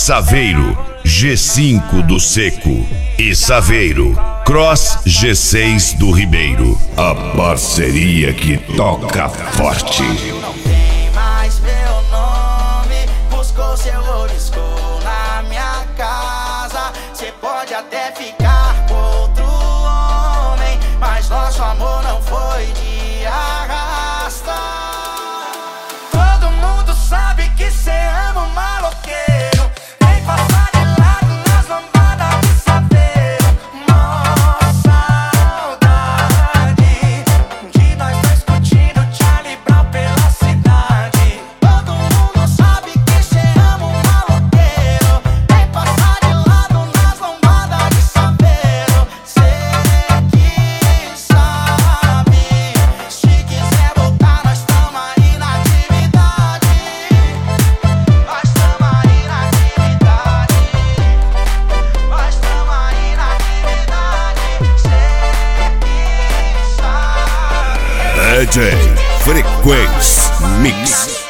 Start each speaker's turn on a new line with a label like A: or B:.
A: Saveiro, G5 do Seco e Saveiro, Cross G6 do Ribeiro. A parceria que toca forte.
B: Não tem mais meu nome, buscou seu oliscou na minha casa. Cê pode até ficar com outro homem, mas nosso amor não foi de arrasta. Todo mundo sabe que cê ama um maloqueiro. Vem passar de lado nas lambadas de Saveiro. Mó saudade de nós dois curtindo Charlie Brown pela cidade. Todo mundo sabe que cê ama um maloqueiro. Vem passar de lado nas lambadas de Saveiro. Cê que sabe, se quiser voltar nós tamo aí na atividade. Nós tamo aí na atividade. Nós tamo aí na atividade. Cê que sabe.
A: DJ Frequência Mix.